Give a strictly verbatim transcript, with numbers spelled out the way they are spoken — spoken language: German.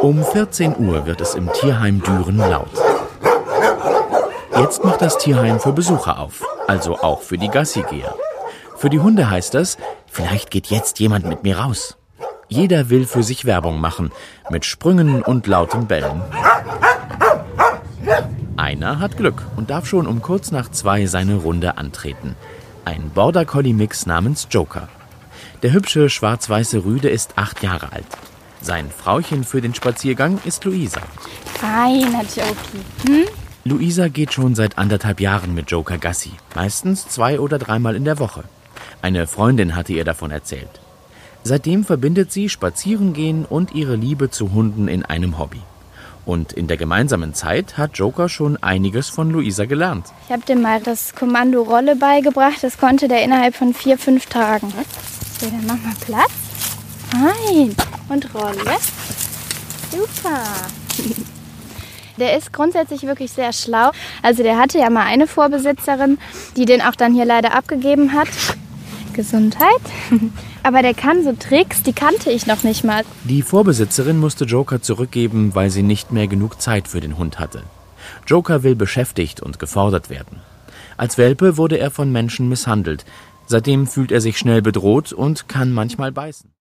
Um vierzehn Uhr wird es im Tierheim Düren laut. Jetzt macht das Tierheim für Besucher auf, also auch für die Gassigeher. Für die Hunde heißt das, vielleicht geht jetzt jemand mit mir raus. Jeder will für sich Werbung machen, mit Sprüngen und lautem Bellen. Einer hat Glück und darf schon um kurz nach zwei seine Runde antreten. Ein Border Collie Mix namens Joker. Der hübsche schwarz-weiße Rüde ist acht Jahre alt. Sein Frauchen für den Spaziergang ist Luisa. Feiner Joki. Hm? Luisa geht schon seit anderthalb Jahren mit Joker Gassi, meistens zwei oder dreimal in der Woche. Eine Freundin hatte ihr davon erzählt. Seitdem verbindet sie Spazierengehen und ihre Liebe zu Hunden in einem Hobby. Und in der gemeinsamen Zeit hat Joker schon einiges von Luisa gelernt. Ich habe dem mal das Kommando Rolle beigebracht. Das konnte der innerhalb von vier, fünf Tagen. So, dann mach mal Platz. Nein. Und Rolle. Super. Der ist grundsätzlich wirklich sehr schlau. Also der hatte ja mal eine Vorbesitzerin, die den auch dann hier leider abgegeben hat. Gesundheit. Aber der kann so Tricks, die kannte ich noch nicht mal. Die Vorbesitzerin musste Joker zurückgeben, weil sie nicht mehr genug Zeit für den Hund hatte. Joker will beschäftigt und gefordert werden. Als Welpe wurde er von Menschen misshandelt. Seitdem fühlt er sich schnell bedroht und kann manchmal beißen.